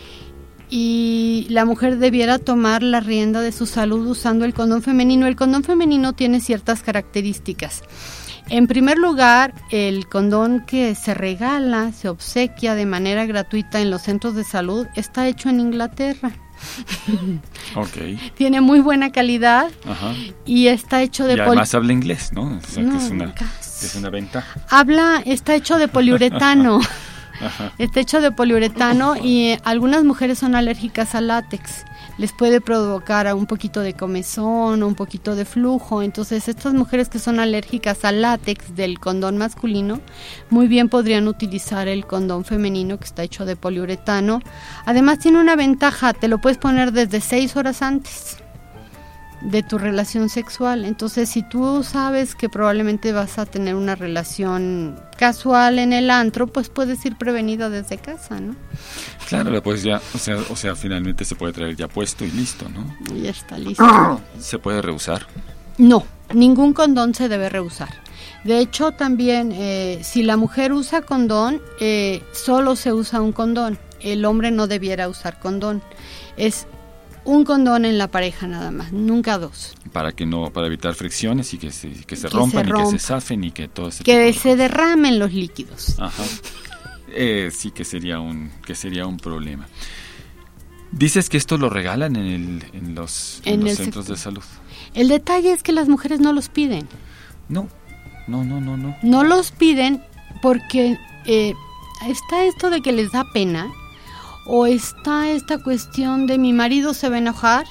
Y la mujer debiera tomar la rienda de su salud usando el condón femenino. El condón femenino tiene ciertas características. En primer lugar, el condón que se regala, se obsequia de manera gratuita en los centros de salud, está hecho en Inglaterra. Okay. Tiene muy buena calidad. Ajá. Y está hecho de... Y además poli- habla inglés, ¿no? O sea, no que es una, es una ventaja. Habla, está hecho de poliuretano. Ajá. Está hecho de poliuretano y eh, algunas mujeres son alérgicas al látex. Les puede provocar un poquito de comezón, un poquito de flujo. Entonces, estas mujeres que son alérgicas al látex del condón masculino, muy bien podrían utilizar el condón femenino que está hecho de poliuretano. Además, tiene una ventaja, te lo puedes poner desde seis horas antes de tu relación sexual. Entonces, si tú sabes que probablemente vas a tener una relación casual en el antro, pues puedes ir prevenida desde casa, ¿no? Claro, pues ya, o sea, o sea, finalmente se puede traer ya puesto y listo, ¿no? Ya está listo. ¿Se puede reusar? No, ningún condón se debe reusar. De hecho, también, eh, si la mujer usa condón, eh, solo se usa un condón. El hombre no debiera usar condón. Es un condón en la pareja nada más, nunca dos. Para que no, para evitar fricciones y que se, que se que rompan se rompa. Y que se zafen y que todo ese que tipo de se cosas. Derramen los líquidos. Ajá. Eh, sí que sería un que sería un problema. Dices que esto lo regalan en el en los, en en los centros se... de salud. El detalle es que las mujeres no los piden. No, no, no, no, no. No los piden porque eh, está esto de que les da pena. O está esta cuestión de mi marido se va a enojar,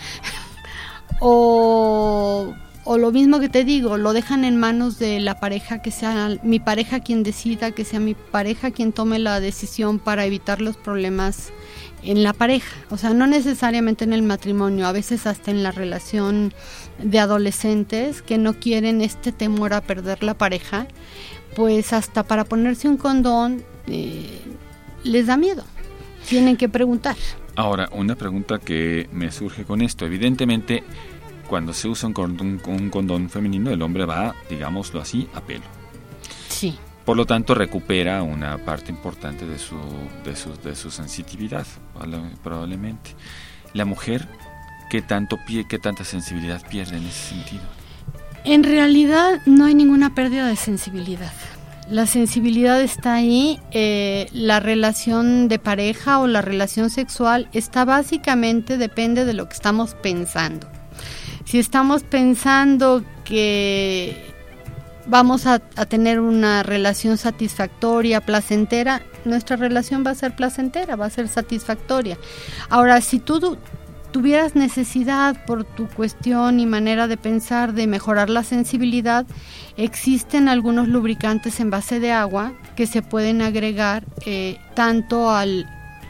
o, o lo mismo que te digo, lo dejan en manos de la pareja, que sea mi pareja quien decida, que sea mi pareja quien tome la decisión para evitar los problemas en la pareja. O sea, no necesariamente en el matrimonio, a veces hasta en la relación de adolescentes que no quieren este temor a perder la pareja, pues hasta para ponerse un condón eh, les da miedo. Tienen que preguntar. Ahora, una pregunta que me surge con esto. Evidentemente, cuando se usa un condón, un condón femenino, el hombre va, digámoslo así, a pelo. Sí. Por lo tanto, recupera una parte importante de su, de su, de su sensitividad, probablemente. La mujer, ¿qué tanto pie, qué tanta sensibilidad pierde en ese sentido? En realidad, no hay ninguna pérdida de sensibilidad. La sensibilidad está ahí, eh, la relación de pareja o la relación sexual está básicamente, depende de lo que estamos pensando. Si estamos pensando que vamos a, a tener una relación satisfactoria, placentera, nuestra relación va a ser placentera, va a ser satisfactoria. Ahora, si tú tuvieras necesidad por tu cuestión y manera de pensar de mejorar la sensibilidad, existen algunos lubricantes en base de agua que se pueden agregar eh, tanto al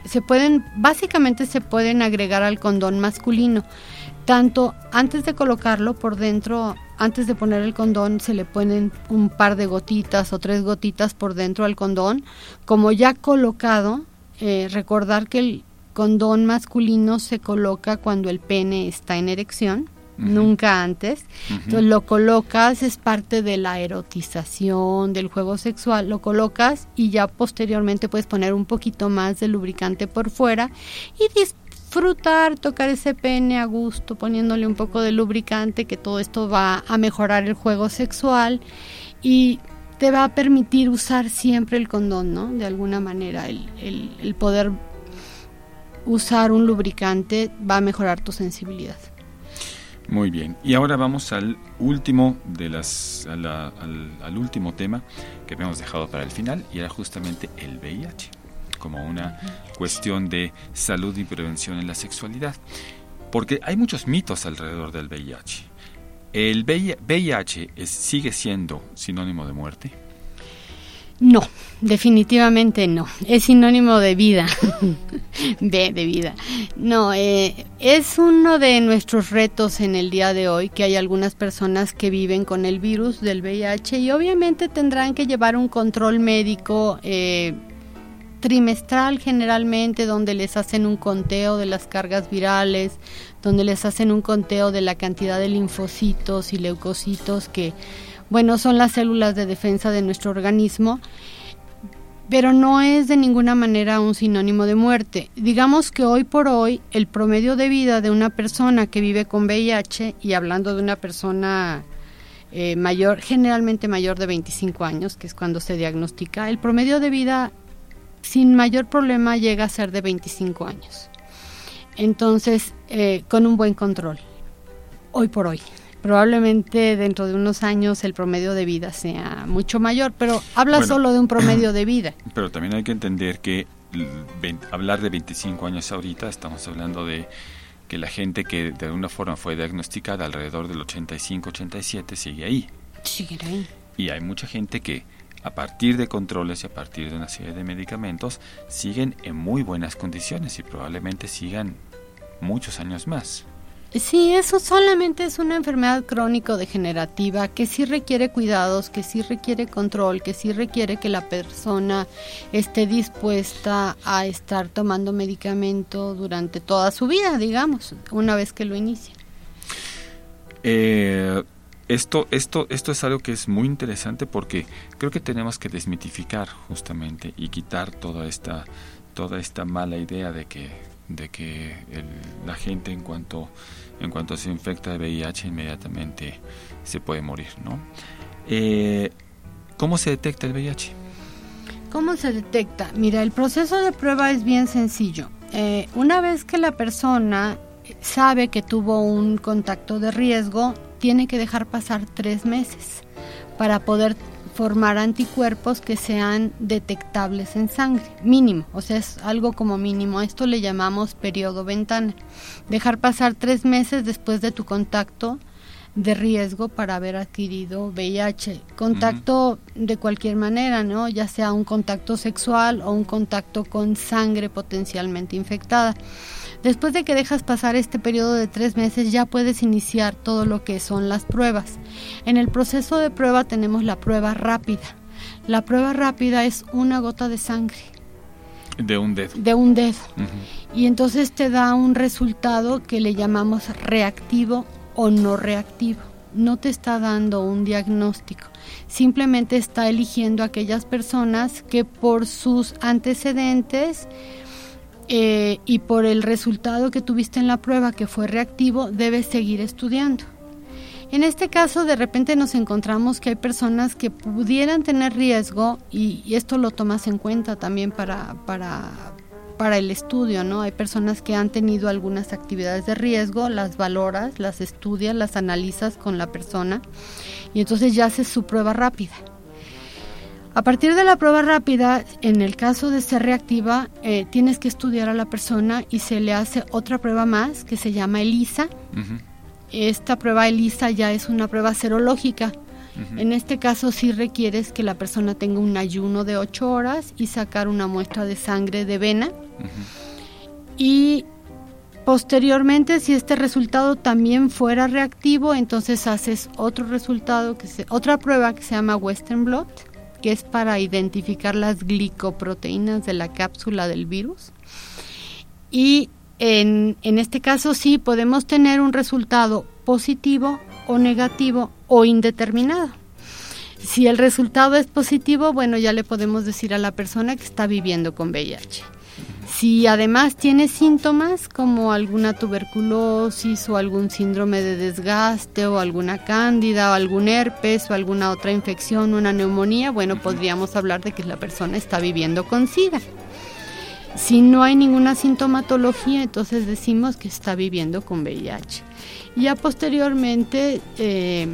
se pueden, básicamente se pueden agregar al condón masculino. Tanto antes de colocarlo por dentro, antes de poner el condón, se le ponen un par de gotitas o tres gotitas por dentro al condón. Como ya colocado, eh, recordar que el condón masculino se coloca cuando el pene está en erección, uh-huh. nunca antes. Uh-huh. Entonces lo colocas, es parte de la erotización, del juego sexual, lo colocas y ya posteriormente puedes poner un poquito más de lubricante por fuera y disfrutar, tocar ese pene a gusto, poniéndole un poco de lubricante, que todo esto va a mejorar el juego sexual y te va a permitir usar siempre el condón, ¿no? De alguna manera, el, el, el poder usar un lubricante va a mejorar tu sensibilidad. Muy bien, y ahora vamos al último de las a la, al, al último tema que habíamos dejado para el final, y era justamente el V I H, como una cuestión de salud y prevención en la sexualidad, porque hay muchos mitos alrededor del V I H. ¿El V I H es, sigue siendo sinónimo de muerte? No, definitivamente no. Es sinónimo de vida. de, de vida. No, eh, es uno de nuestros retos en el día de hoy, que hay algunas personas que viven con el virus del V I H y obviamente tendrán que llevar un control médico eh, trimestral generalmente, donde les hacen un conteo de las cargas virales, donde les hacen un conteo de la cantidad de linfocitos y leucocitos que, bueno, son las células de defensa de nuestro organismo, pero no es de ninguna manera un sinónimo de muerte. Digamos que hoy por hoy el promedio de vida de una persona que vive con V I H, y hablando de una persona eh, mayor, generalmente mayor de veinticinco años, que es cuando se diagnostica, el promedio de vida sin mayor problema llega a ser de veinticinco años. Entonces, eh, con un buen control, hoy por hoy. Probablemente dentro de unos años el promedio de vida sea mucho mayor, pero habla bueno, solo de un promedio de vida. Pero también hay que entender que veinte, hablar de veinticinco años ahorita, estamos hablando de que la gente que de alguna forma fue diagnosticada alrededor del ochenta y cinco, ochenta y siete sigue ahí. Sigue ahí. Y hay mucha gente que a partir de controles y a partir de una serie de medicamentos siguen en muy buenas condiciones y probablemente sigan muchos años más. Sí, eso solamente es una enfermedad crónico-degenerativa que sí requiere cuidados, que sí requiere control, que sí requiere que la persona esté dispuesta a estar tomando medicamento durante toda su vida, digamos, una vez que lo inicia. Eh, esto, esto, esto es algo que es muy interesante porque creo que tenemos que desmitificar justamente y quitar toda esta, toda esta mala idea de que de que el, la gente en cuanto en cuanto se infecta de V I H inmediatamente se puede morir, ¿no? Eh, ¿Cómo se detecta el V I H? ¿Cómo se detecta? Mira, el proceso de prueba es bien sencillo. Eh, una vez que la persona sabe que tuvo un contacto de riesgo, tiene que dejar pasar tres meses para poder formar anticuerpos que sean detectables en sangre, mínimo, o sea, es algo como mínimo. Esto le llamamos periodo ventana. Dejar pasar tres meses después de tu contacto de riesgo para haber adquirido V I H. Contacto uh-huh. de cualquier manera, ¿no? Ya sea un contacto sexual o un contacto con sangre potencialmente infectada. Después de que dejas pasar este periodo de tres meses, ya puedes iniciar todo lo que son las pruebas. En el proceso de prueba tenemos la prueba rápida. La prueba rápida es una gota de sangre. De un dedo. De un dedo. Uh-huh. Y entonces te da un resultado que le llamamos reactivo o no reactivo. No te está dando un diagnóstico. Simplemente está eligiendo a aquellas personas que por sus antecedentes Eh, y por el resultado que tuviste en la prueba que fue reactivo, debes seguir estudiando. En este caso, de repente nos encontramos que hay personas que pudieran tener riesgo y, y esto lo tomas en cuenta también para, para, para el estudio, ¿no? Hay personas que han tenido algunas actividades de riesgo, las valoras, las estudias, las analizas con la persona y entonces ya haces su prueba rápida. A partir de la prueba rápida, en el caso de ser reactiva, eh, tienes que estudiar a la persona y se le hace otra prueba más que se llama ELISA. Uh-huh. Esta prueba ELISA ya es una prueba serológica Uh-huh. En este caso sí requieres que la persona tenga un ayuno de ocho horas y sacar una muestra de sangre de vena. Uh-huh. Y posteriormente, si este resultado también fuera reactivo, entonces haces otro resultado, que se, otra prueba que se llama Western Blot, que es para identificar las glicoproteínas de la cápsula del virus. Y en, en este caso sí podemos tener un resultado positivo o negativo o indeterminado. Si el resultado es positivo, bueno, ya le podemos decir a la persona que está viviendo con V I H. Si además tiene síntomas como alguna tuberculosis o algún síndrome de desgaste o alguna cándida o algún herpes o alguna otra infección, una neumonía, bueno, podríamos hablar de que la persona está viviendo con SIDA. Si no hay ninguna sintomatología, entonces decimos que está viviendo con V I H. Ya posteriormente eh,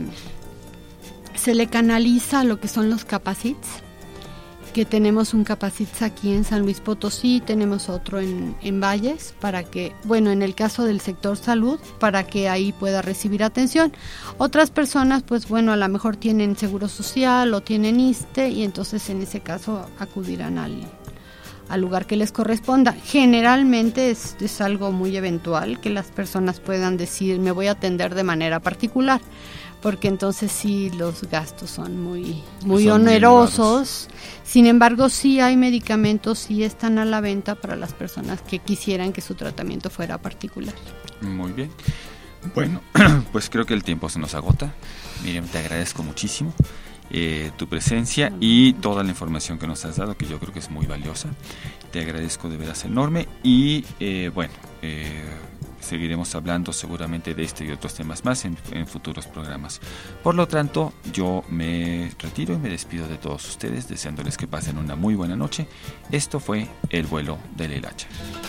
se le canaliza lo que son los capacits, que tenemos un capacits aquí en San Luis Potosí, tenemos otro en, en Valles, para que, bueno, en el caso del sector salud, para que ahí pueda recibir atención. Otras personas, pues bueno, a lo mejor tienen seguro social o tienen ISSSTE y entonces en ese caso acudirán al, al lugar que les corresponda. Generalmente es, es algo muy eventual que las personas puedan decir, me voy a atender de manera particular, porque entonces sí los gastos son muy muy son onerosos. Sin embargo, sí hay medicamentos, sí están a la venta para las personas que quisieran que su tratamiento fuera particular. Muy bien. Bueno, pues creo que el tiempo se nos agota. Miriam, te agradezco muchísimo eh, tu presencia y toda la información que nos has dado, que yo creo que es muy valiosa. Te agradezco de veras enorme y eh, bueno, eh, seguiremos hablando seguramente de este y otros temas más en, en futuros programas. Por lo tanto, yo me retiro y me despido de todos ustedes, deseándoles que pasen una muy buena noche. Esto fue El Vuelo de la Hilacha.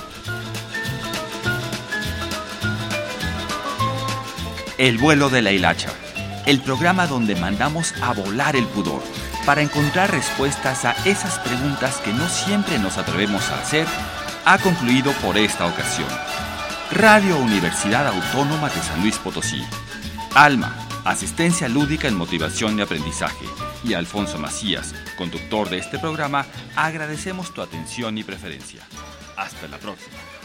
El Vuelo de la Hilacha, el programa donde mandamos a volar el pudor para encontrar respuestas a esas preguntas que no siempre nos atrevemos a hacer, ha concluido por esta ocasión. Radio Universidad Autónoma de San Luis Potosí, Alma, asistencia lúdica en motivación y aprendizaje, y Alfonso Macías, conductor de este programa, agradecemos tu atención y preferencia. Hasta la próxima.